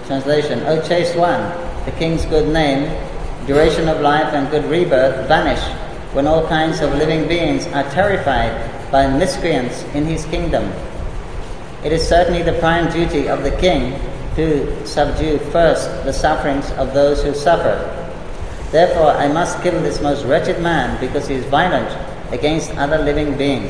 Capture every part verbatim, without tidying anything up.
Translation: O chaste one, the king's good name, duration of life and good rebirth vanish when all kinds of living beings are terrified by miscreants in his kingdom. It is certainly the prime duty of the king to subdue first the sufferings of those who suffer. Therefore I must kill this most wretched man because he is violent against other living beings.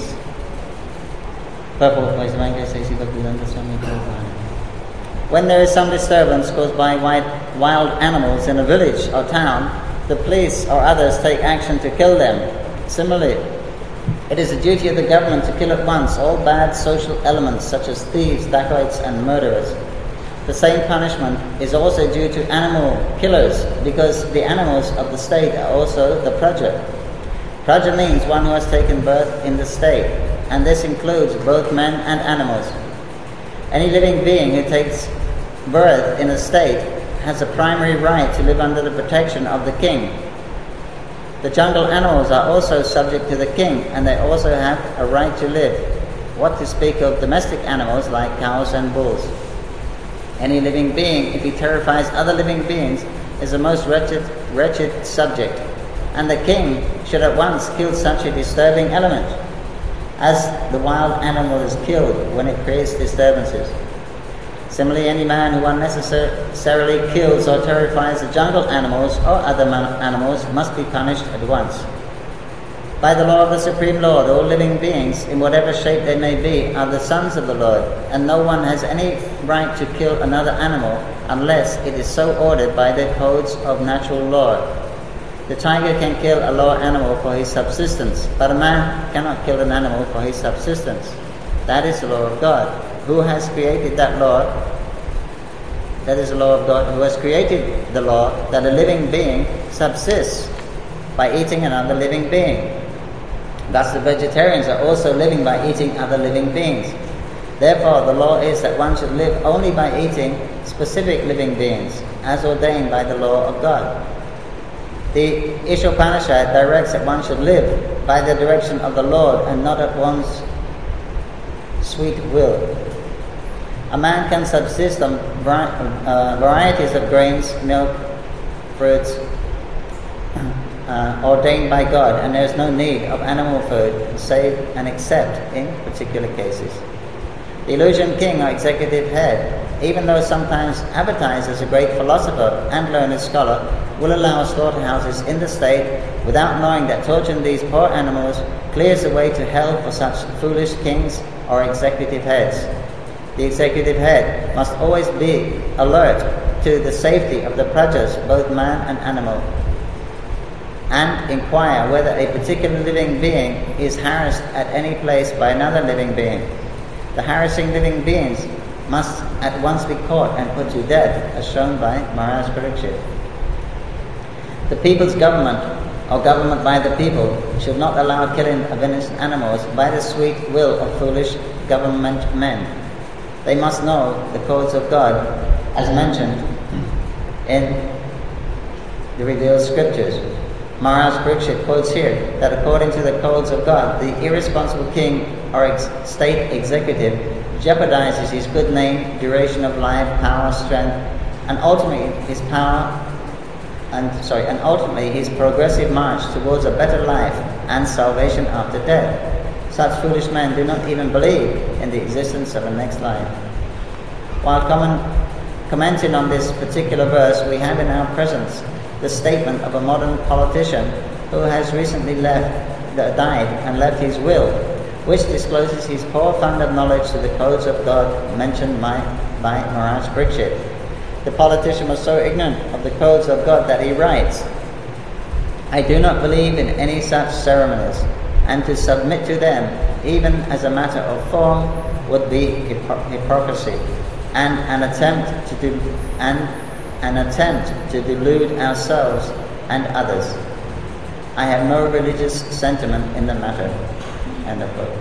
When there is some disturbance caused by wild animals in a village or town, the police or others take action to kill them. Similarly, it is the duty of the government to kill at once all bad social elements such as thieves, dacoits and murderers. The same punishment is also due to animal killers because the animals of the state are also the praja. Praja means one who has taken birth in the state, and this includes both men and animals. Any living being who takes birth in a state has a primary right to live under the protection of the king. The jungle animals are also subject to the king, and they also have a right to live. What to speak of domestic animals like cows and bulls? Any living being, if he terrifies other living beings, is a most wretched, wretched subject, and the king should at once kill such a disturbing element, as the wild animal is killed when it creates disturbances. Similarly, any man who unnecessarily kills or terrifies the jungle animals or other man- animals must be punished at once. By the law of the Supreme Lord, all living beings, in whatever shape they may be, are the sons of the Lord, and no one has any right to kill another animal unless it is so ordered by the codes of natural law. The tiger can kill a lower animal for his subsistence, but a man cannot kill an animal for his subsistence. That is the law of God. Who has created that law? That is the law of God, who has created the law that a living being subsists by eating another living being. Thus the vegetarians are also living by eating other living beings. Therefore the law is that one should live only by eating specific living beings, as ordained by the law of God. The Ishopanishad directs that one should live by the direction of the Lord and not at one's sweet will. A man can subsist on uh, varieties of grains, milk, fruits, uh, ordained by God, and there is no need of animal food save and except in particular cases. The Illusion King or executive head, even though sometimes advertised as a great philosopher and learned scholar, will allow slaughterhouses in the state without knowing that torturing these poor animals clears the way to hell for such foolish kings or executive heads. The executive head must always be alert to the safety of the prajas, both man and animal, and inquire whether a particular living being is harassed at any place by another living being. The harassing living beings must at once be caught and put to death, as shown by Maharaj Parikshit. The people's government, or government by the people, should not allow killing of innocent animals by the sweet will of foolish government men. They must know the codes of God, as mentioned in the revealed scriptures. Maharaj Parikshit quotes here that according to the codes of God, the irresponsible king or ex- state executive jeopardizes his good name, duration of life, power, strength, and ultimately his power and sorry, and ultimately his progressive march towards a better life and salvation after death. Such foolish men do not even believe in the existence of a next life. While comment, commenting on this particular verse, we have in our presence the statement of a modern politician who has recently left, died and left his will, which discloses his poor fund of knowledge to the codes of God mentioned by, by Maharaj Parikshit. The politician was so ignorant of the codes of God that he writes, "I do not believe in any such ceremonies, and to submit to them, even as a matter of form, would be hypo- hypocrisy, and an attempt to do, and an attempt to delude ourselves and others. I have no religious sentiment in the matter." End of quote.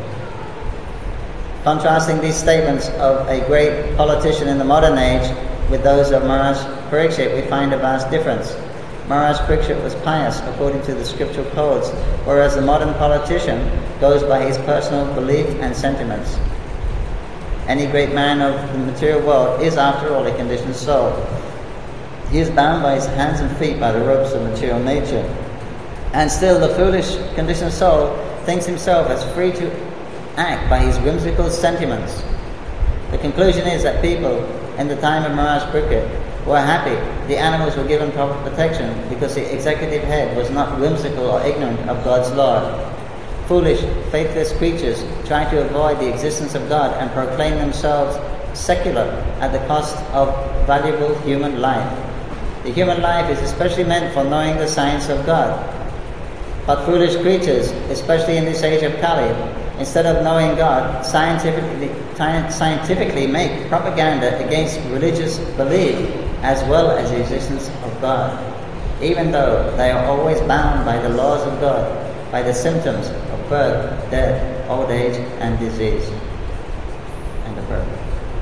Contrasting these statements of a great politician in the modern age with those of Maharaj Parikshit, we find a vast difference. Maharaj Parikshit was pious according to the scriptural codes, whereas the modern politician goes by his personal belief and sentiments. Any great man of the material world is, after all, a conditioned soul. He is bound by his hands and feet by the ropes of material nature. And still the foolish, conditioned soul thinks himself as free to act by his whimsical sentiments. The conclusion is that people, in the time of Maharaj Parikshit, were happy. The animals were given proper protection because the executive head was not whimsical or ignorant of God's law. Foolish, faithless creatures try to avoid the existence of God and proclaim themselves secular at the cost of valuable human life. The human life is especially meant for knowing the science of God. But foolish creatures, especially in this age of Kali, instead of knowing God, scientifically, scientifically make propaganda against religious belief as well as the existence of God, even though they are always bound by the laws of God, by the symptoms of birth, death, old age, and disease. End of birth.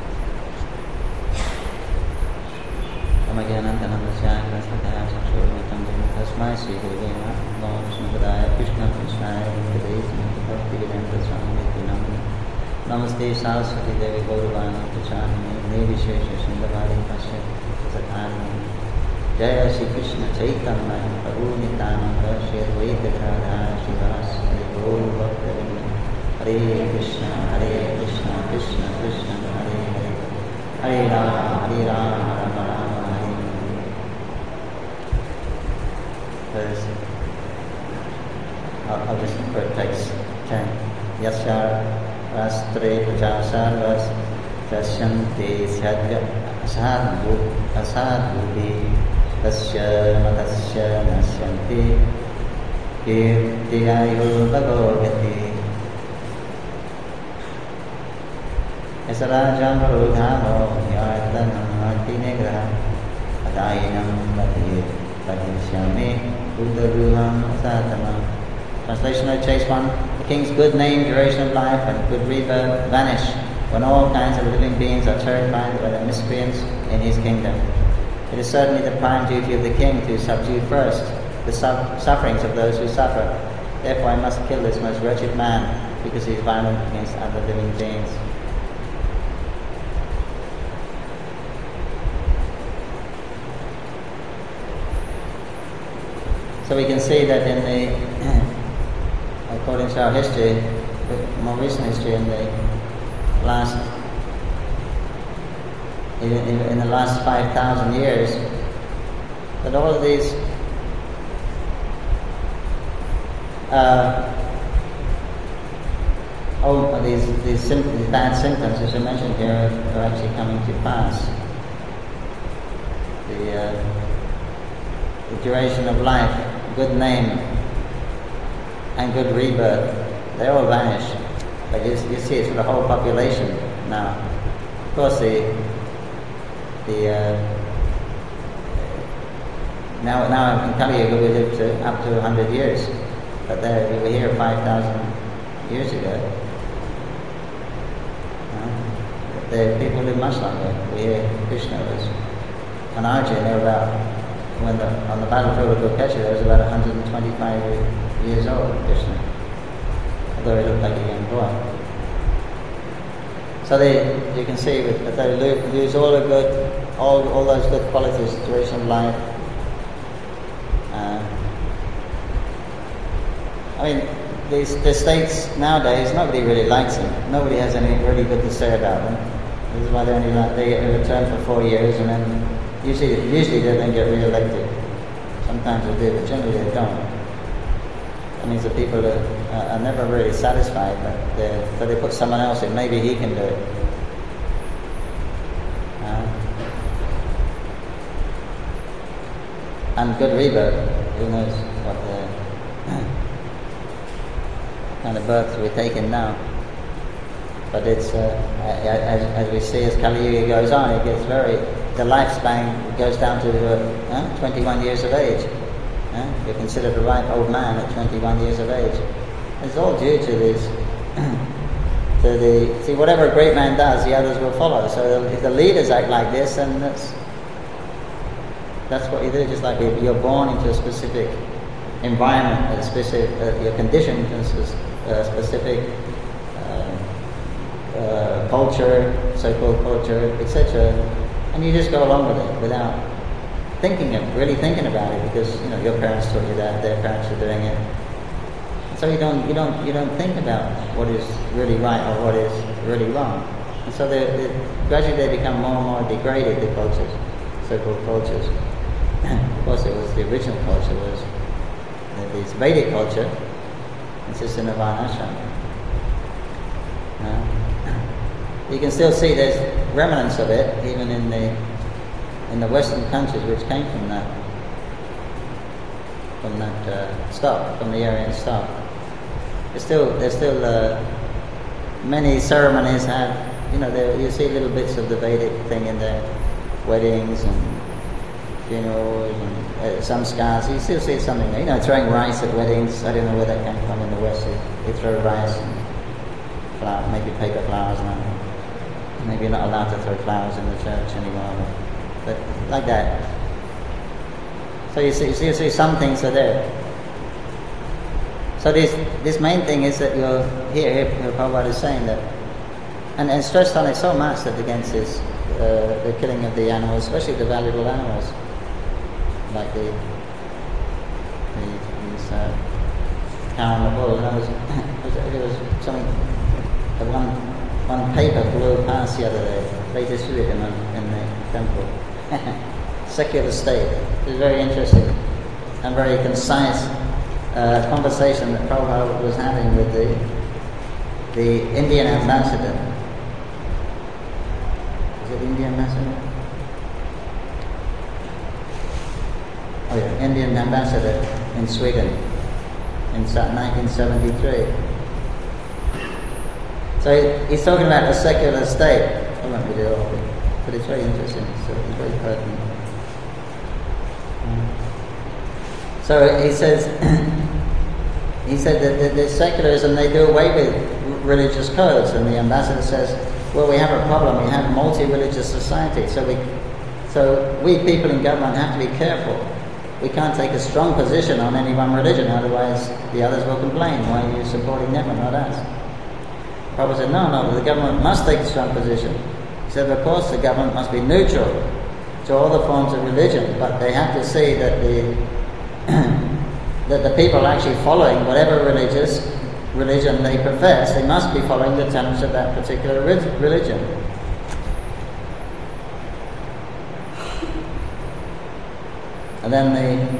Namaste Saraswati Devi Gauruvana Pachanami Nirvishesha Shindavari Pasya Satharani Jaya Shri Krishna Chaitanya Prabhu Nityananda Shri Advaita Gadadhara Shivasari Gaur Bhaktavinda Hare Krishna Hare Krishna Krishna Krishna Hare Hare Hare Rama Hare Rama Rama Rama Hare Hare. I'll, I'll just for it takes ten. Yasya Rastre Pachasarvas Tasyanti Syadya Asadhu Asadhubi Tasya Matasya Nasyanti Kirtiyayu Bhagavati Esarajam Rudhamo Yardanam Tinegra Adainam Bhati Bhatishyami Udaruham Asatama. Translation of Chase one. The king's good name, duration of life, and good rebirth vanish when all kinds of living beings are terrified by the miscreants in his kingdom. It is certainly the prime duty of the king to subdue first the su- sufferings of those who suffer. Therefore I must kill this most wretched man, because he is violent against other living beings. So we can see that in the according to our history, more recent history, in the last in, in, in the last five thousand years, that all of these uh, all of these these, sim- these bad symptoms, as I mentioned here, are, are actually coming to pass. The, uh, the duration of life, good name, and good rebirth, they all vanish. But you, you see it's for the whole population now. Of course, the the uh, now now in Kali Yuga we live to up to one hundred years, but there we were here five thousand years ago. Uh, the people live much longer. We hear Krishna was on Arjun. They were about when the on the battlefield of Kurukshetra, there was about one hundred twenty-five years old, Krishna, although he looked like a young boy. So they, you can see that they lose all the good, all all those good qualities, duration of life. Uh, I mean, these the states nowadays, nobody really likes them. Nobody has any really good to say about them. This is why they only like, they get a return for four years, and then usually usually they don't get re-elected. Sometimes they do, but generally they don't. That means that people are, uh, are never really satisfied, but, but they put someone else in. Maybe he can do it. Uh, and good rebirth. Who knows what the kind of births we're taking now? But it's uh, as, as we see as Kali Yuga goes on, it gets very. The lifespan goes down to uh, twenty-one years of age. Uh, you're considered a ripe old man at twenty-one years of age. It's all due to this, to the, see, whatever a great man does, the others will follow. So if the leaders act like this, then that's, that's what you do. Just like you're born into a specific environment, a specific, uh, you're conditioned to a specific uh, uh, culture, so-called culture, et cetera, and you just go along with it without thinking of really thinking about it, because you know your parents taught you that, their parents are doing it. So you don't you don't you don't think about what is really right or what is really wrong. And so they, they, gradually they become more and more degraded, the cultures, so-called cultures. Of course, it was the original culture was uh, this Vedic culture, consists in a Varnashram. Uh, you can still see there's remnants of it even in the in the Western countries which came from that from that uh, stock, from the Aryan stock. There's still there's still uh, many ceremonies have, you know, there, you see little bits of the Vedic thing in their weddings and funerals and uh, some scars. You still see something there. You know, throwing rice at weddings. I don't know where that came from in the West. They, they throw rice and flower, maybe paper flowers and that. Maybe you're not allowed to throw flowers in the church anymore, but like that. So you see, you see, you see some things are there. So this this main thing is that you're here, here Prabhupada is saying that, and, and stressed on it so much that against this, uh, the killing of the animals, especially the valuable animals, like the, the these uh, cow and the bull. And was, there was something, uh, one one paper flew past the other day. They distributed in, in the temple. Secular state. It was very interesting and very concise uh, conversation that Prabhupada was having with the the Indian ambassador. Is it Indian ambassador? Oh yeah, Indian ambassador in Sweden in nineteen seventy-three. So he's talking about the secular state. I won't read it all, but it's very interesting. So it's very pertinent. So he says, he said that the, the secularism, they do away with religious codes, and the ambassador says, well, we have a problem. We have multi-religious society, so we, so we people in government have to be careful. We can't take a strong position on any one religion, otherwise the others will complain. Why are you supporting them and not us? Prabhupada said, no, no, the government must take a strong position. He said, of course, the government must be neutral to all the forms of religion, but they have to see that the that the people are actually following whatever religious religion they profess. They must be following the tenets of that particular religion. And then the,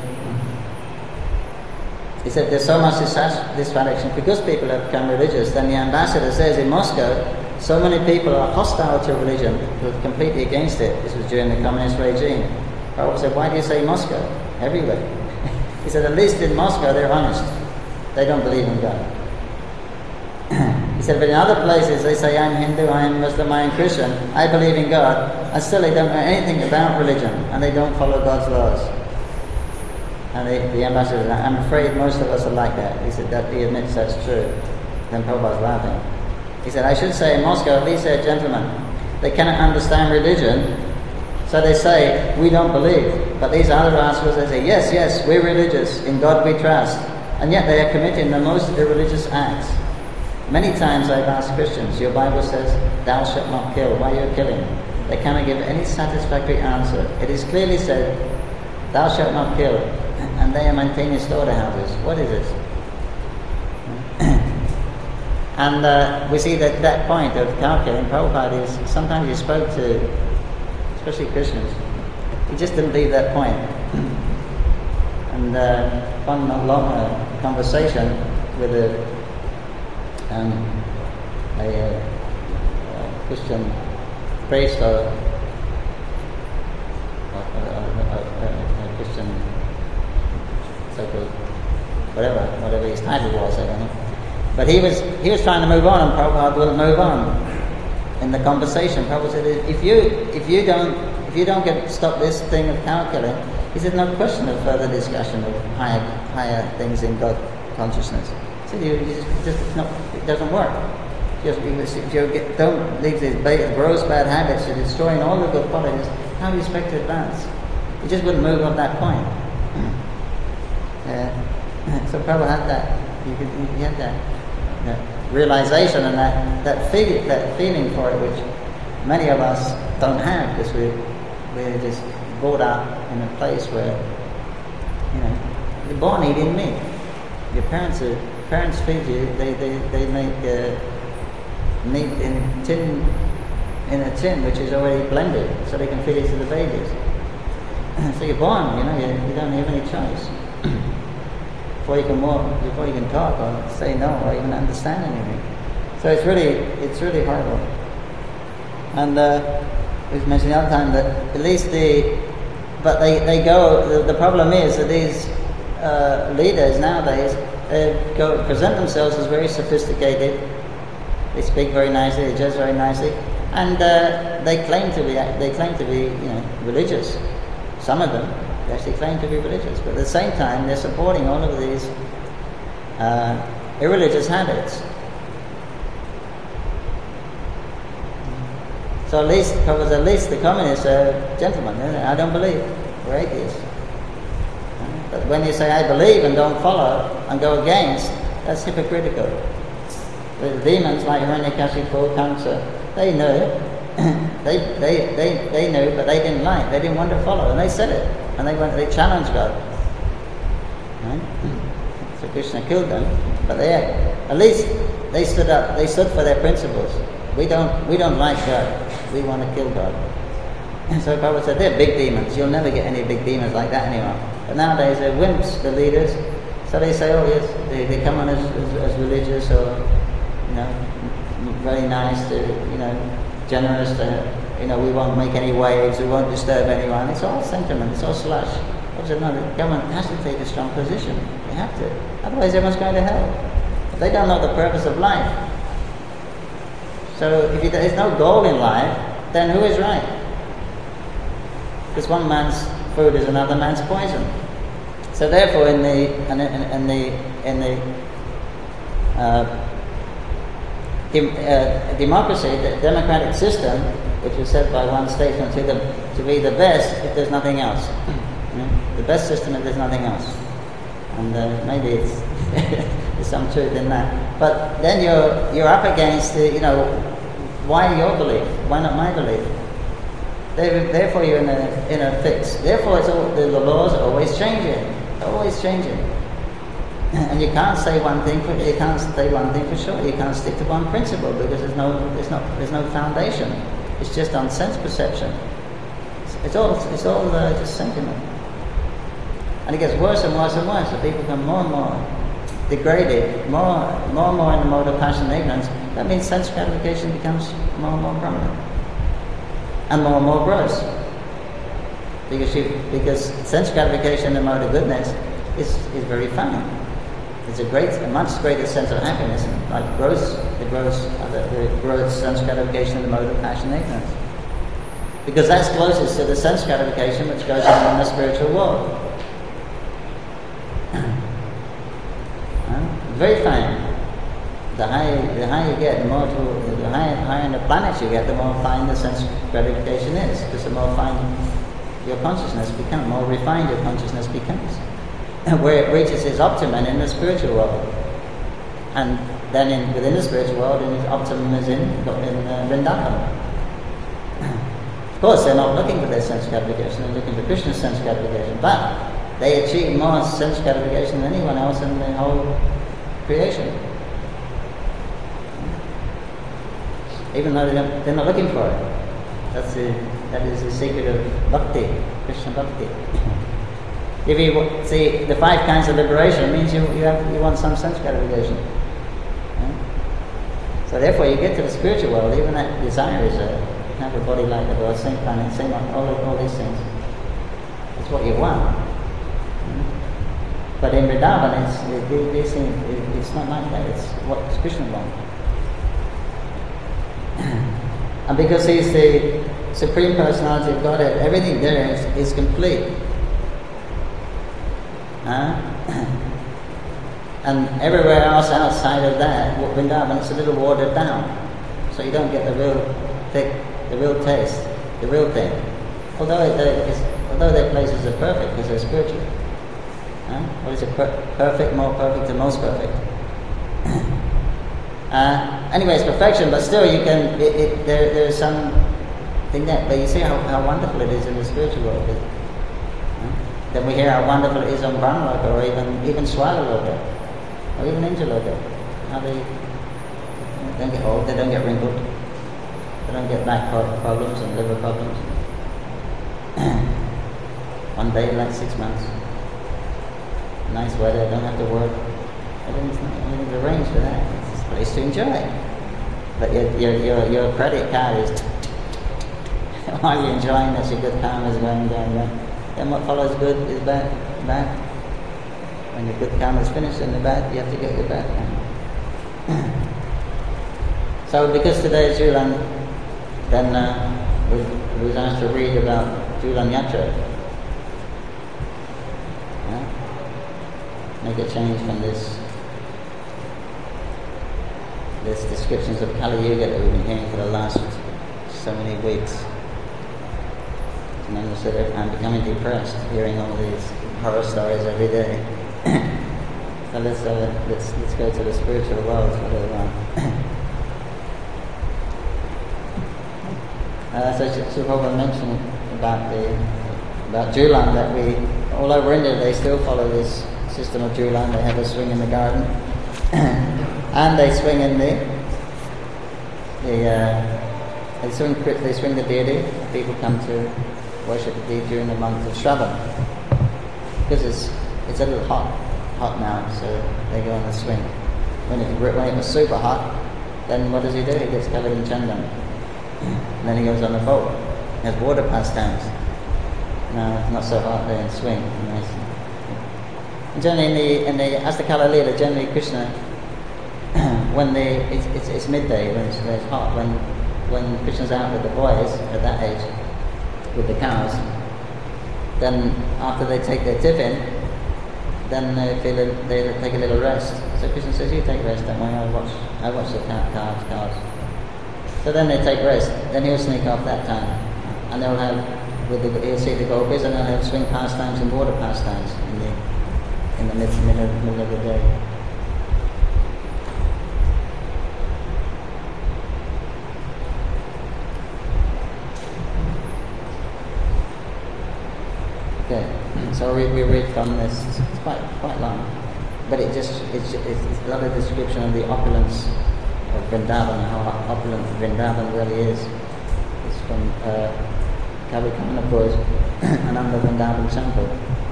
he said there's so much dissatisfaction because people have become religious. Then the ambassador says in Moscow, so many people are hostile to religion, who are completely against it. This was during the communist regime. Prabhupada said, why do you say Moscow? Everywhere. He said, at least in Moscow they're honest. They don't believe in God. He said, but in other places they say, I'm Hindu, I'm Muslim, I'm Christian, I believe in God, and still they don't know anything about religion, and they don't follow God's laws. And the, the ambassador said, I'm afraid most of us are like that. He said, that he admits that's true. Then Prabhupada's laughing. He said, I should say in Moscow, at least they're gentlemen. They cannot understand religion, so they say, we don't believe. But these other rascals, they say, yes, yes, we're religious, in God we trust. And yet they are committing the most irreligious acts. Many times I've asked Christians, your Bible says, thou shalt not kill. Why are you killing? They cannot give any satisfactory answer. It is clearly said, thou shalt not kill. And they are maintaining slaughterhouses. What is this? And uh, we see that that point of cow killing, Prabhupada is, sometimes he spoke to, especially Christians, he just didn't leave that point. And uh, one long uh, conversation with a, um, a, a Christian priest or, or, or, or a, a Christian so-called whatever, whatever his title was, I don't know. But he was he was trying to move on, and Prabhupada wouldn't move on in the conversation. Prabhupada said, if you if you don't if you don't get stop this thing of cow killing, he said, no question of further discussion of higher higher things in God consciousness. He said, you, you just, just it's not, it doesn't work. Just, if you get, don't leave these gross bad habits, you're destroying all the good qualities. How do you expect to advance? He just wouldn't move on that point. Uh, so Prabhupada had that. He, could, he had that. that realization and that that, feel, that feeling for it, which many of us don't have, because we we're just brought up in a place where, you know, you're born eating meat. Your parents are, parents feed you. They they they make uh, meat in tin in a tin which is already blended, so they can feed it to the babies. So you're born, you know, you, you don't have any choice. Before you can walk, before you can talk or say no or even understand anything. So it's really, it's really horrible. And uh, we've mentioned the other time that at least the, but they, they go, the, the problem is that these uh, leaders nowadays uh, go present themselves as very sophisticated. They speak very nicely, they dress very nicely, and uh, they claim to be, they claim to be, you know, religious. Some of them they actually claim to be religious, but at the same time they're supporting all of these uh, irreligious habits. So at least, because at least the communists are gentlemen. I don't believe, we're atheists. But when you say I believe and don't follow and go against, that's hypocritical. The demons like Hiranyakashipu, Kamsa, they knew. they, they, they, they knew, but they didn't like. They didn't want to follow, and they said it. And they went. They challenged God. Right? So Krishna killed them, but they at least they stood up. They stood for their principles. We don't. We don't like God. We want to kill God. And so Prabhupada said, they're big demons. You'll never get any big demons like that anymore. But nowadays they're wimps, the leaders. So they say, oh yes, they, they come on as, as, as religious or, you know, very nice to, you know, generous to, you know, we won't make any waves, we won't disturb anyone. It's all sentiment, it's all slush. Also, no, the government has to take a strong position. They have to. Otherwise everyone's going to hell. If they don't know the purpose of life. So if there's no goal in life, then who is right? Because one man's food is another man's poison. So therefore, in the in, in, in the in the uh, dem, uh, democracy, the democratic system, which is said by one statesman to the to be the best if there's nothing else. You know, the best system if there's nothing else. And uh, maybe it's there's some truth in that. But then you're you're up against the, you know, why your belief? Why not my belief? Therefore, you're in a in a fix. Therefore, it's all, the, the laws are always changing, always changing, and you can't say one thing for you can't say one thing for sure. You can't stick to one principle because there's no there's not there's no foundation. It's just on sense perception. It's, it's all it's all uh, just sentiment, and it gets worse and worse and worse. So people become more and more degraded, more more and more in the mode of passion and ignorance. That means sense gratification becomes more and more prominent. And more and more gross, because you, because sense gratification in the mode of goodness is, is very fun. It's a great, a much greater sense of happiness, like gross, the gross, uh, the, the gross sense gratification in the mode of passion and ignorance, because that's closest to the sense gratification which goes on in the spiritual world. uh, very fine. The higher, the higher you get, the more to, the higher, higher in the planets you get, the more fine the sense gratification is. Because the more fine your consciousness becomes, the more refined your consciousness becomes. Where it reaches its optimum in the spiritual world, and then in, within the spiritual world, in its optimum is in in uh, Vrindavan. Of course, they're not looking for their sense gratification; they're looking for Krishna's sense gratification. But they achieve more sense gratification than anyone else in the whole creation. Even though they don't, they're not looking for it. That's the, that is the secret of bhakti, Krishna bhakti. If you see, the five kinds of liberation means you you have you want some sense gratification. Yeah? So therefore, you get to the spiritual world. Even that desire is a have a body like the Lord, same planet, same all all these things. It's what you want. Yeah? But in Vrindavan, it's it, these things. It, it's not like that. It's what Krishna wants. And because he's the Supreme Personality of Godhead, everything there is, is complete. Uh, and everywhere else outside of that, Vrindavan, it's a little watered down. So you don't get the real thick, the real taste, the real thing. Although it, although their places are perfect because they're spiritual. Uh, what is it? Per- perfect, more perfect, and most perfect. Uh, anyway, it's perfection, but still you can, it, it, there, there's some thing that, but you see how, how wonderful it is in the spiritual world. It, huh? Then we hear how wonderful it is on Brahmaloka, or even, even Swagaloka, or even Indraloka. How they, they don't get old, they don't get wrinkled, they don't get back problems and liver problems. One day, like six months. Nice weather, don't have to work. Everything's, everything's arranged for that. It's a place to enjoy. But your, your, your, your credit card is, while you're enjoying that, your good karma is going down, down. Then what follows good is bad. bad. When your good karma is finished and the bad, you have to get your bad karma. So because today is Julan, then uh, we, we was asked to read about Julan Yatra. Yeah? Make a change from this this descriptions of Kali Yuga that we've been hearing for the last so many weeks. And then so that I'm becoming depressed hearing all these horror stories every day. So let's uh, let's let's go to the spiritual world for a little while. Uh, so Prabhupada mentioned about the about Julan, that we all over India they still follow this system of Julan. They have a swing in the garden, and they swing in the the uh, they swing they swing the deity. People come to worship the deity during the month of Shravan, because it's it's a little hot hot now, so they go on the swing. When it when it was super hot, then what does he do? He gets covered in chandan. And then he goes on the boat. He has water pastimes. No, it's not so hot there in swing. Nice. And generally in the in the Astakala Leela, generally Krishna, when the it's, it's it's midday when it's, when it's hot, when when Krishna's out with the boys at that age, with the cows, then after they take their tiffin, then they feel a, they take a little rest. So Krishna says, "You take rest, don't worry. I watch I watch the cows cows." So then they take rest. Then he'll sneak off that time, and they'll have with the he'll see the gopis, and they'll have swing pastimes and water pastimes in the in the mid, middle middle of the day. Okay, so we, we read from this. It's quite quite long, but it just it's it's, it's a lot of description of the opulence of Vrindavan, how opulent Vrindavan really is. It's from uh, Kavi Kamanapur's Ananda Vrindavan Temple.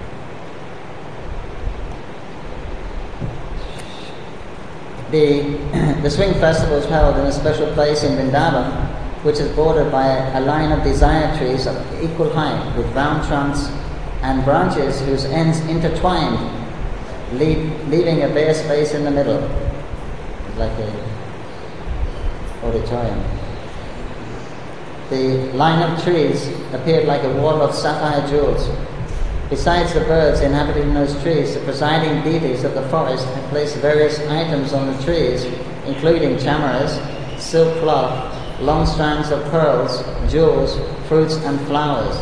The, the swing festival is held in a special place in Vrindavan, which is bordered by a, a line of desire trees of equal height, with round trunks and branches whose ends intertwined, leave, leaving a bare space in the middle. It's like a auditorium. The line of trees appeared like a wall of sapphire jewels. Besides the birds inhabiting those trees, the presiding deities of the forest had placed various items on the trees, including chamaras, silk cloth, long strands of pearls, jewels, fruits and flowers.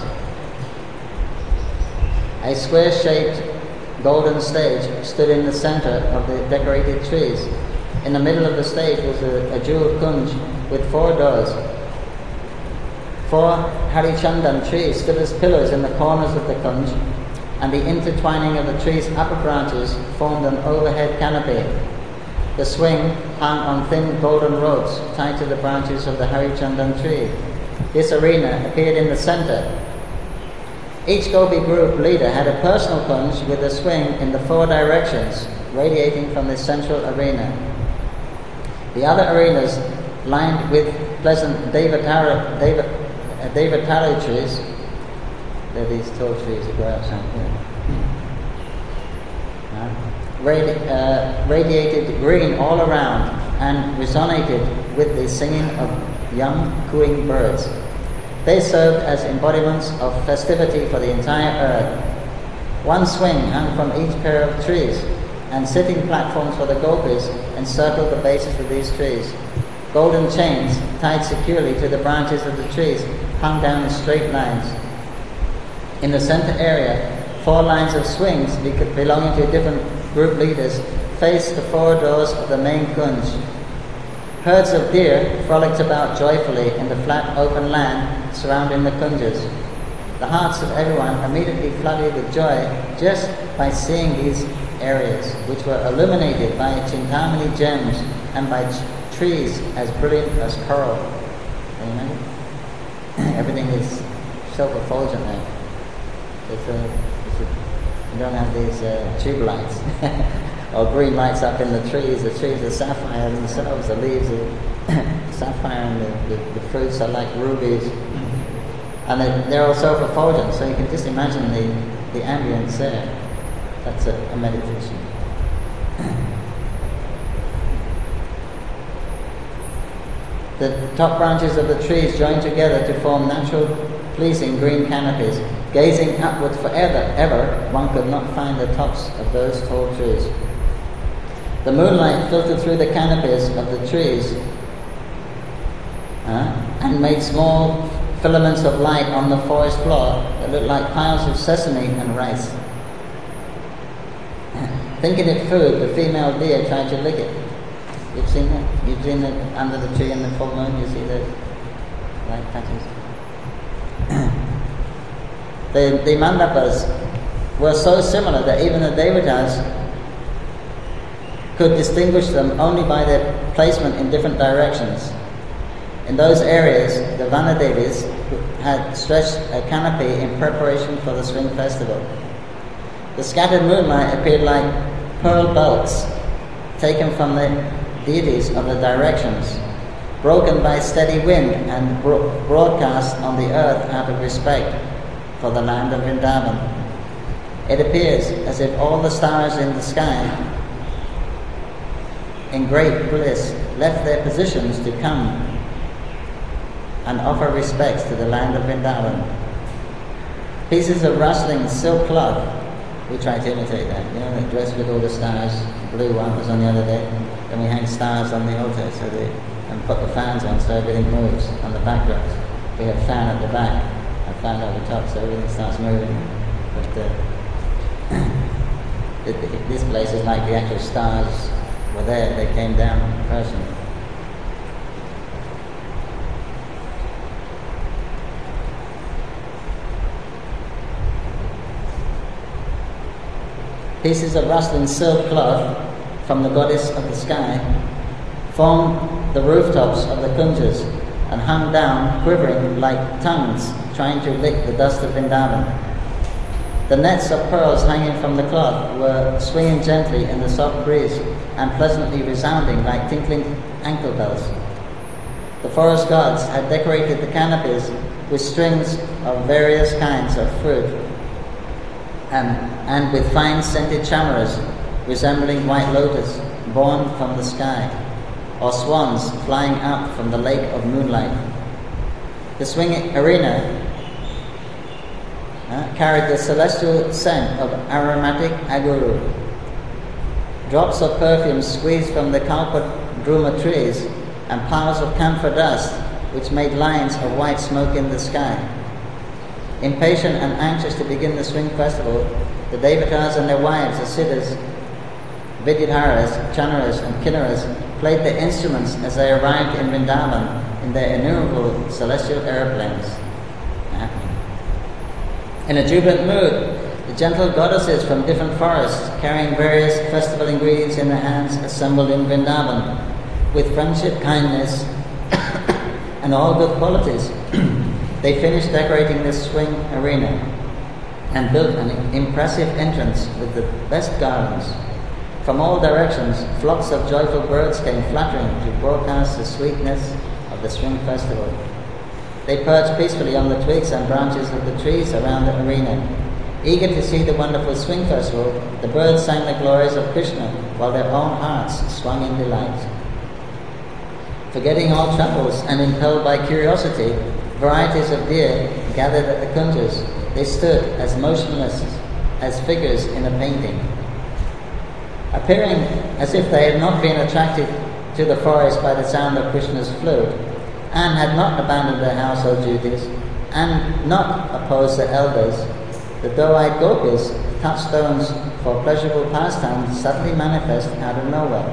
A square-shaped golden stage stood in the center of the decorated trees. In the middle of the stage was a, a jeweled kunj with four doors. Four harichandan trees stood as pillars in the corners of the kunj, and the intertwining of the tree's upper branches formed an overhead canopy. The swing hung on thin golden ropes tied to the branches of the harichandan tree. This arena appeared in the center. Each gopi group leader had a personal kunj with a swing in the four directions, radiating from the central arena. The other arenas, lined with pleasant devatara, devat, uh, devatara trees, they're these tall trees that grow outside here, uh, radi- uh, radiated green all around and resonated with the singing of young cooing birds. They served as embodiments of festivity for the entire earth. One swing hung from each pair of trees, and sitting platforms for the gopis encircled the bases of these trees. Golden chains, tied securely to the branches of the trees, hung down in straight lines. In the center area, four lines of swings belonging to different group leaders faced the four doors of the main kunj. Herds of deer frolicked about joyfully in the flat open land surrounding the kunjas. The hearts of everyone immediately flooded with joy just by seeing these areas, which were illuminated by Chintamani gems and by ch- trees as brilliant as coral. Amen. Everything is so effulgent now. It's a, it's a, you don't have these uh, tube lights or green lights up in the trees. The trees are sapphire themselves. The leaves are sapphire, and the, the, the fruits are like rubies. And they, they're all so effulgent, so you can just imagine the, the ambience there. That's a, a meditation. The top branches of the trees join together to form natural, pleasing green canopies. Gazing upward forever, ever, one could not find the tops of those tall trees. The moonlight filtered through the canopies of the trees uh, and made small filaments of light on the forest floor that looked like piles of sesame and rice. Thinking it food, the female deer tried to lick it. You've seen that? You've seen it under the tree in the full moon, you see the light patches? the, the mandapas were so similar that even the devatas could distinguish them only by their placement in different directions. In those areas, the Vanadevis had stretched a canopy in preparation for the swing festival. The scattered moonlight appeared like pearl belts taken from the deities of the directions, broken by steady wind and bro- broadcast on the earth out of respect for the land of Vrindavan. It appears as if all the stars in the sky, in great bliss, left their positions to come and offer respects to the land of Vrindavan. Pieces of rustling silk cloth, we try to imitate that, you know, dressed with all the stars. The blue one was on the other day. Then we hang stars on the altar so they, and put the fans on so everything moves on the backdrops. We have fan at the back and fan at the top so everything starts moving. But uh, it, it, this place is like the actual stars were there, they came down in person. Pieces of rustling silk cloth from the goddess of the sky formed the rooftops of the kunjas and hung down, quivering like tongues trying to lick the dust of Vrindavan. The nets of pearls hanging from the cloth were swinging gently in the soft breeze and pleasantly resounding like tinkling ankle bells. The forest gods had decorated the canopies with strings of various kinds of fruit and, and with fine scented chamaras resembling white lotus born from the sky, or swans flying out from the lake of moonlight. The swing arena uh, carried the celestial scent of aromatic aguru. Drops of perfume squeezed from the kalpadruma trees and piles of camphor dust which made lines of white smoke in the sky. Impatient and anxious to begin the swing festival, the devatas and their wives, the siddhas, vidyadharas, channaras and kinnaras, played the instruments as they arrived in Vrindavan in their innumerable celestial aeroplanes. In a jubilant mood, the gentle goddesses from different forests, carrying various festival ingredients in their hands, assembled in Vrindavan with friendship, kindness, and all good qualities. They finished decorating this swing arena and built an impressive entrance with the best garlands. From all directions, flocks of joyful birds came fluttering to broadcast the sweetness of the swing festival. They perched peacefully on the twigs and branches of the trees around the arena. Eager to see the wonderful swing festival, the birds sang the glories of Krishna while their own hearts swung in delight. Forgetting all troubles and impelled by curiosity, varieties of deer gathered at the kunjas. They stood as motionless as figures in a painting. Appearing as if they had not been attracted to the forest by the sound of Krishna's flute, and had not abandoned their household duties, and not opposed the elders, the doe-eyed gopis, touchstones for pleasurable pastimes, suddenly manifest out of nowhere.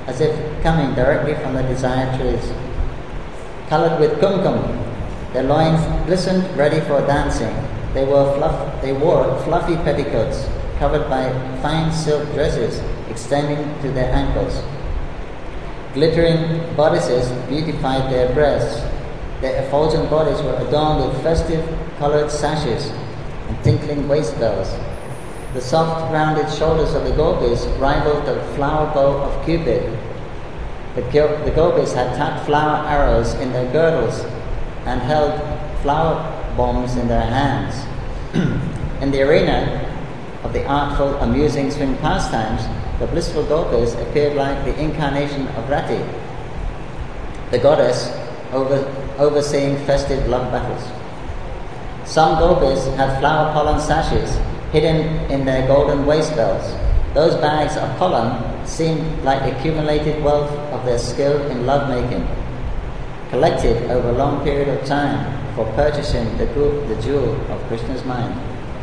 as if coming directly from the desired trees. Coloured with kumkum, their loins glistened, ready for dancing. They wore, fluff, they wore fluffy petticoats, covered by fine silk dresses extending to their ankles. Glittering bodices beautified their breasts. Their effulgent bodies were adorned with festive coloured sashes and tinkling waist bells. The soft, rounded shoulders of the gopis rivaled the flower bow of Cupid. The, the gopis had tucked flower arrows in their girdles and held flower bombs in their hands. In the arena of the artful, amusing swing pastimes, the blissful gopis appeared like the incarnation of Rati, the goddess over, overseeing festive love battles. Some gopis had flower pollen sashes hidden in their golden waist belts. Those bags of pollen seemed like the accumulated wealth of their skill in love-making, collected over a long period of time for purchasing the, the jewel of Krishna's mind.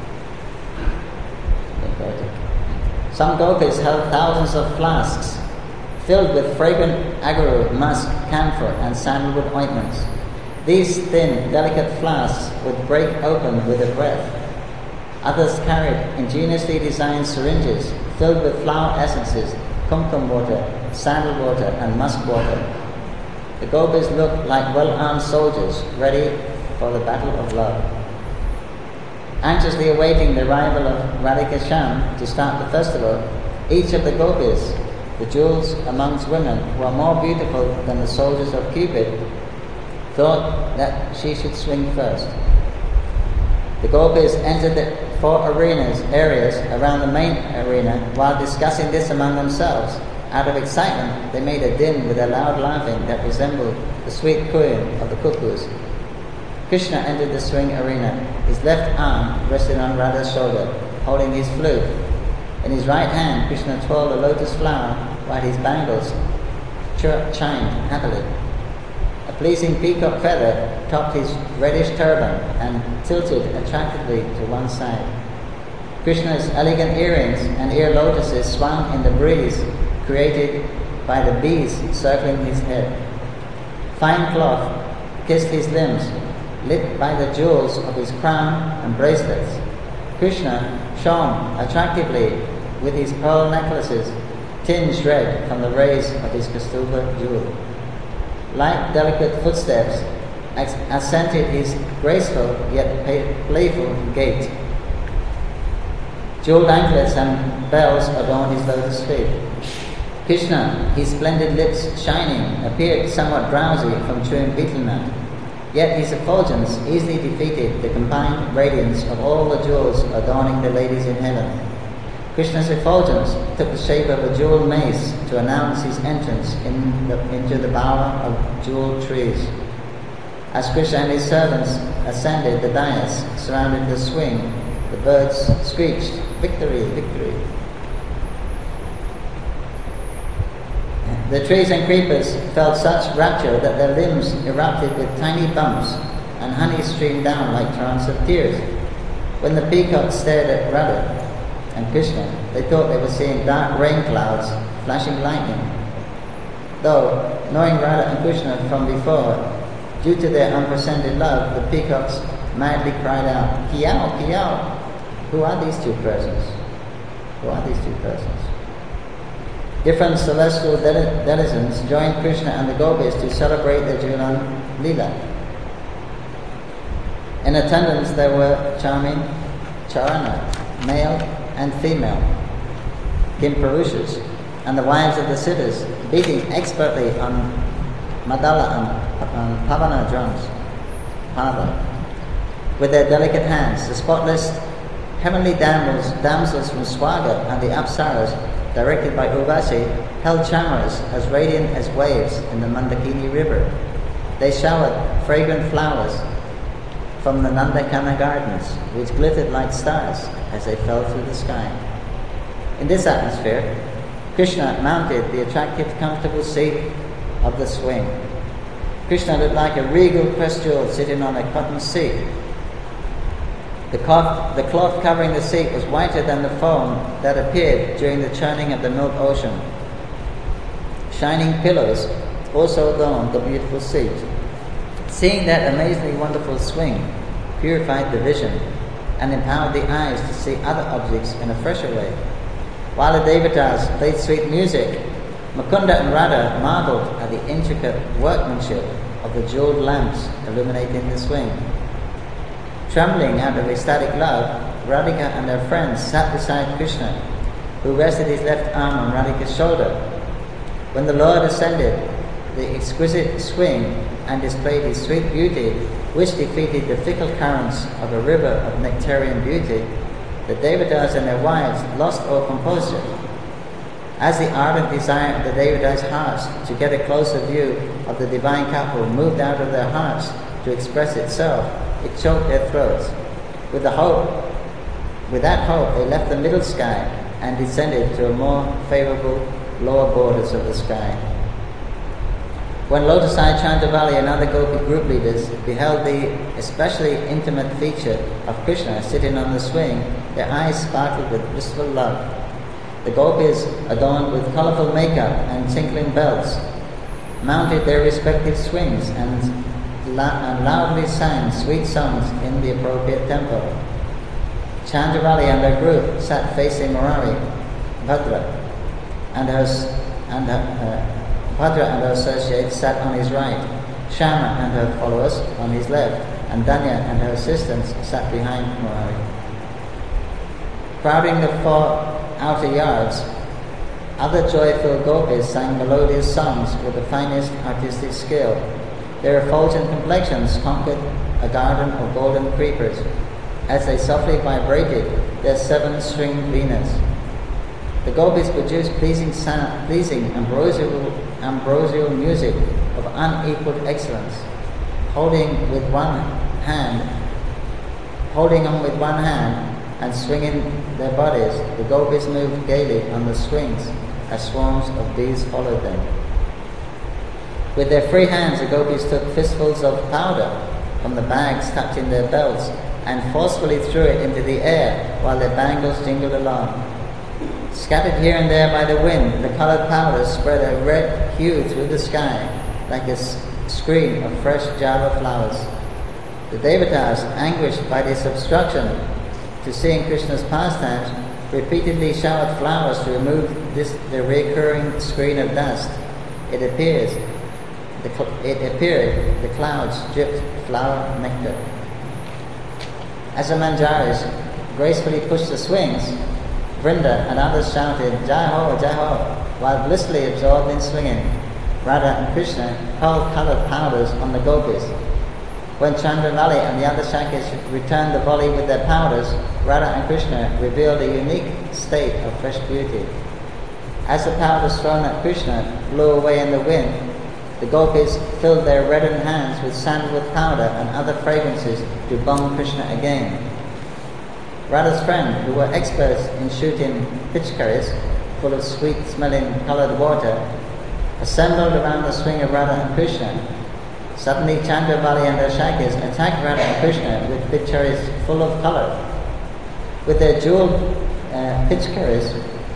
Some gopis held thousands of flasks filled with fragrant agaru, musk, camphor, and sandalwood ointments. These thin, delicate flasks would break open with a breath. Others carried ingeniously designed syringes filled with flower essences, kumkum water, sandal water, and musk water. The gopis looked like well-armed soldiers ready for the battle of love. Anxiously awaiting the arrival of Radhika Shyam to start the festival, each of the gopis, the jewels amongst women who are more beautiful than the soldiers of Cupid, thought that she should swing first. The gopis entered the four arenas, areas around the main arena while discussing this among themselves. Out of excitement, they made a din with a loud laughing that resembled the sweet cooing of the cuckoos. Krishna entered the swing arena. His left arm rested on Radha's shoulder, holding his flute. In his right hand, Krishna twirled a lotus flower while his bangles chimed happily. A pleasing peacock feather topped his reddish turban and tilted attractively to one side. Krishna's elegant earrings and ear lotuses swung in the breeze created by the bees circling his head. Fine cloth kissed his limbs, lit by the jewels of his crown and bracelets. Krishna shone attractively with his pearl necklaces, tinged red from the rays of his Kaustubha jewel. Light, delicate footsteps accented his graceful yet playful gait. Jeweled anklets and bells adorned his lotus feet. Krishna, his splendid lips shining, appeared somewhat drowsy from chewing betel nut. Yet his effulgence easily defeated the combined radiance of all the jewels adorning the ladies in heaven. Krishna's effulgence took the shape of a jeweled mace to announce his entrance in the, into the bower of jeweled trees. As Krishna and his servants ascended the dais surrounding the swing, the birds screeched, "Victory, victory!" The trees and creepers felt such rapture that their limbs erupted with tiny bumps, and honey streamed down like torrents of tears. When the peacocks stared at Radha and Krishna, they thought they were seeing dark rain clouds flashing lightning. Though, knowing Radha and Krishna from before, due to their unprecedented love, the peacocks madly cried out, "Kiao, Kiao! Who are these two persons? Who are these two persons?" Different celestial denizens joined Krishna and the gopis to celebrate the Julan Leela. In attendance there were charming Charana, male and female, Kimpurushas, and the wives of the siddhas, beating expertly on Madala and on Pavana drums, Panava, with their delicate hands. The spotless heavenly damsels, damsels from Swaga and the Apsaras, directed by Urvasi, held chamaras as radiant as waves in the Mandakini river. They showered fragrant flowers from the Nandakana gardens, which glittered like stars as they fell through the sky. In this atmosphere, Krishna mounted the attractive, comfortable seat of the swing. Krishna looked like a regal crest jewel sitting on a cotton seat. The cloth, the cloth covering the seat was whiter than the foam that appeared during the churning of the milk ocean. shining pillars also adorned the beautiful seat. Seeing that amazingly wonderful swing purified the vision and empowered the eyes to see other objects in a fresher way. While the Devatas played sweet music, Mukunda and Radha marveled at the intricate workmanship of the jeweled lamps illuminating the swing. Trembling out of ecstatic love, Radhika and her friends sat beside Krishna, who rested his left arm on Radhika's shoulder. When the Lord ascended the exquisite swing and displayed his sweet beauty, which defeated the fickle currents of a river of nectarian beauty, the Devatas and their wives lost all composure. As the ardent desire of the Devatas' hearts to get a closer view of the divine couple moved out of their hearts to express itself, it choked their throats. With the hope, with that hope, they left the middle sky and descended to a more favorable lower borders of the sky. When Lotus-eyed Chandravali and other Gopi group leaders beheld the especially intimate feature of Krishna sitting on the swing, their eyes sparkled with blissful love. The Gopis, adorned with colourful makeup and tinkling belts, mounted their respective swings and, la- and loudly sang sweet songs in the appropriate tempo. Chandravali and her group sat facing Murari, Bhadra, and her, and her, uh, Bhadra and her associates sat on his right, Shama and her followers on his left, and Danya and her assistants sat behind Murari. Crowding the four outer yards, other joyful gopis sang melodious songs with the finest artistic skill. Their effulgent complexions conquered a garden of golden creepers as they softly vibrated their seven-stringed venas. The gopis produced pleasing sound, pleasing ambrosial, ambrosial music of unequaled excellence. Holding with one hand, holding on with one hand and swinging their bodies, the gopis moved gaily on the swings as swarms of bees followed them. With their free hands, the gopis took fistfuls of powder from the bags tucked in their belts and forcefully threw it into the air while their bangles jingled along. Scattered here and there by the wind, the coloured powder spread a red hue through the sky like a screen of fresh Java flowers. The Devatas, anguished by this obstruction to seeing Krishna's pastimes, repeatedly showered flowers to remove this the recurring screen of dust. It appears, the cl- it appeared, the clouds dripped flower nectar. As the manjaris gracefully pushed the swings, Vrinda and others shouted, Jai Ho, Jai Ho, while blissfully absorbed in swinging. Radha and Krishna hurled coloured powders on the gopis. When Chandravali and the other Shakas returned the volley with their powders, Radha and Krishna revealed a unique state of fresh beauty. As the powders thrown at Krishna blew away in the wind, the gopis filled their reddened hands with sandalwood powder and other fragrances to bomb Krishna again. Radha's friends, who were experts in shooting pitchkaris full of sweet-smelling coloured water, assembled around the swing of Radha and Krishna. Suddenly Chandravali and her Shakas attacked Radha and Krishna with pitchkaris full of colour. With their jewelled uh, pitchkaris,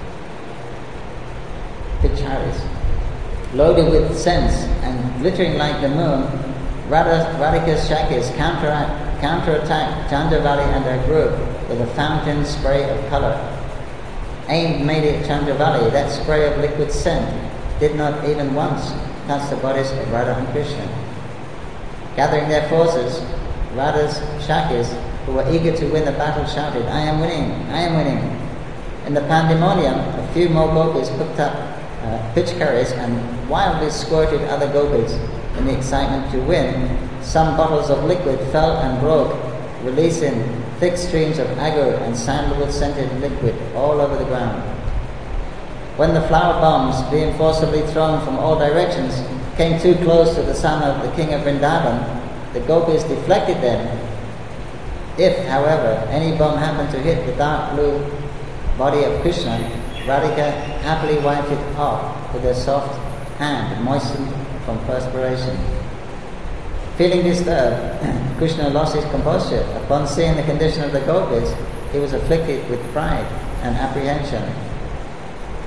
pitcharis, loaded with scents and glittering like the moon, Radha, Radhika's Shakas counteract, counterattacked Chandravali and her group with a fountain spray of colour. Aimed mainly at Chandravali, that spray of liquid scent did not even once touch the bodies of Radha and Krishna. Gathering their forces, Radha's Shakas, who were eager to win the battle, shouted, I am winning, I am winning. In the pandemonium, a few more gopis picked up uh, pitchkaris and wildly squirted other gopis. In the excitement to win, some bottles of liquid fell and broke, releasing thick streams of agar and sandalwood-scented liquid all over the ground. When the flower bombs, being forcibly thrown from all directions, came too close to the son of the king of Vrindavan, the gopis deflected them. If, however, any bomb happened to hit the dark blue body of Krishna, Radhika happily wiped it off with her soft hand, moistened from perspiration. Feeling disturbed, Krishna lost his composure. Upon seeing the condition of the gopis, he was afflicted with pride and apprehension.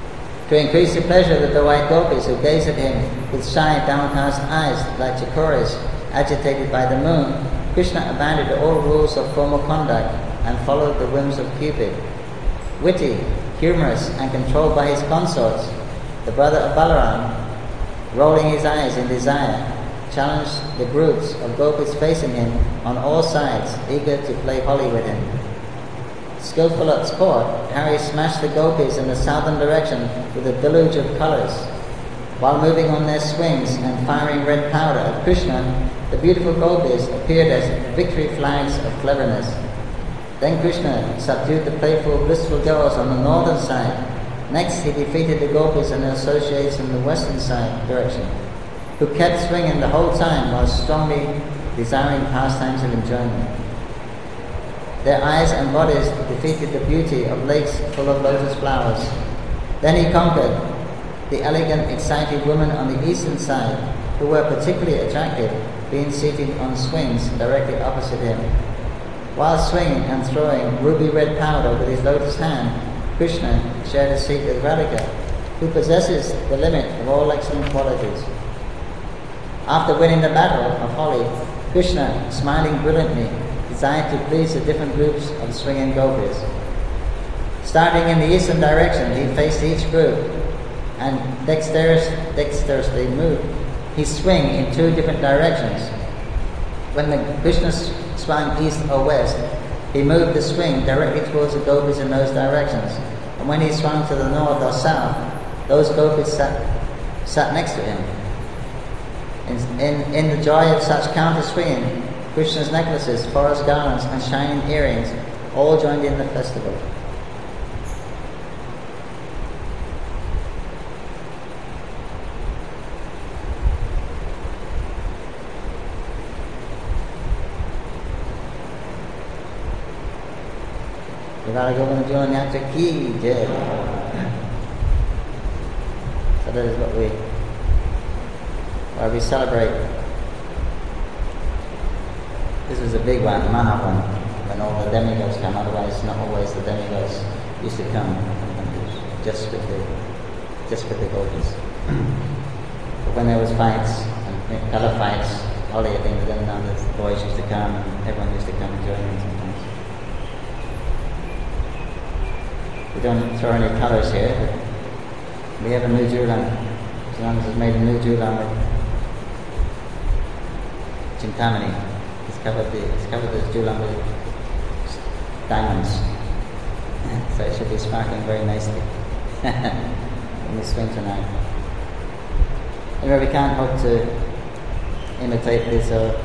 To increase the pleasure of the white gopis who gaze at him with shy, downcast eyes like chikoras agitated by the moon, Krishna abandoned all rules of formal conduct and followed the whims of Cupid. Witty, humorous, and controlled by his consorts, the brother of Balaram, rolling his eyes in desire, challenged the groups of gopis facing him on all sides, eager to play Holi with him. Skillful at sport, Hari smashed the gopis in the southern direction with a deluge of colours. While moving on their swings and firing red powder at Krishna, the beautiful gopis appeared as victory flags of cleverness. Then Krishna subdued the playful, blissful girls on the northern side. Next he defeated the gopis and their associates in the western side direction, who kept swinging the whole time while strongly desiring pastimes of enjoyment. Their eyes and bodies defeated the beauty of lakes full of lotus flowers. Then he conquered the elegant, excited women on the eastern side, who were particularly attractive, being seated on swings directly opposite him. While swinging and throwing ruby red powder with his lotus hand, Krishna shared a seat with Radhika, who possesses the limit of all excellent qualities. After winning the battle of Holi, Krishna, smiling brilliantly, desired to please the different groups of swinging gopis. Starting in the eastern direction, he faced each group and dexterous, dexterously moved his swing in two different directions. When the Krishna swung east or west, he moved the swing directly towards the gopis in those directions. And when he swung to the north or south, those gopis sat, sat next to him. In, in, in the joy of such counter-swinging, Krishna's necklaces, forest garlands, and shining earrings all joined in the festival. Radha Govinda Jnana Ki Jai. So that is what we, why we celebrate. This is a big one, Mahavan, when all the demigods come. Otherwise, not always the demigods used to come, just with the just with the gopis. But when there was fights, and color fights, Holi, I think, then now the boys used to come, and everyone used to come and join in sometimes. We don't throw any colours here, but we have a new Julan. Julan has made a new Julan with Chintamani. It's covered the it's covered the Julan with diamonds. So it should be sparkling very nicely when we swing tonight. Anyway, we can't hope to imitate this or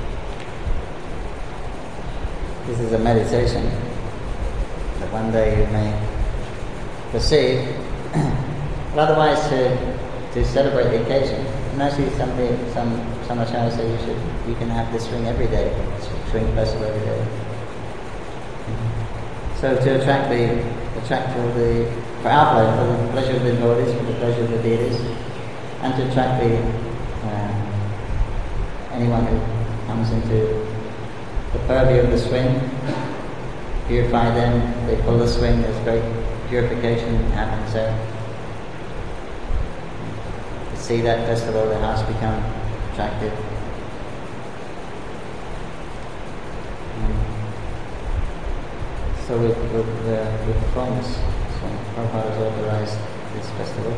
this is a meditation that one day you may perceive. But otherwise to to celebrate the occasion. And actually some some some acharyas say you should you can have this swing every day, swing festival every day. So to attract the attract for the for our pleasure, for the pleasure of the devotees, for the pleasure of the deities, and to attract the uh, anyone who comes into the purview of the swing, purify them, they pull the swing, there's great purification happens there. To see that festival, the house become attractive. So we, we, uh, we perform this. So Prabhupada has authorized this festival.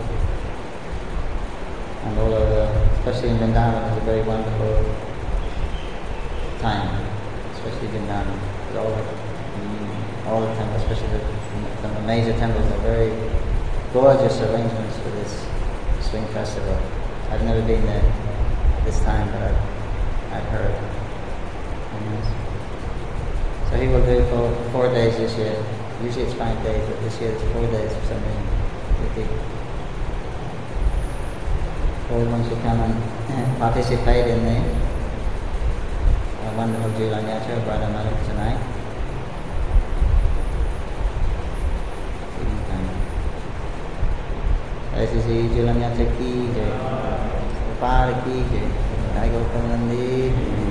And all over, especially in Vrindavan, is a very wonderful time. Especially Vrindavan. All the, all the temples, especially the, the major temples, are very gorgeous arrangements for this swing festival. I've never been there this time, but I've, I've heard. So he will do for four days this year. Usually it's five days, but this year it's four days for some reason. Everyone should come and participate in the uh, wonderful Julan Yatra of Radha Madhava tonight. ऐसे से जुलन यात्रा की जय, पार की जय, गाय गौतम नंदी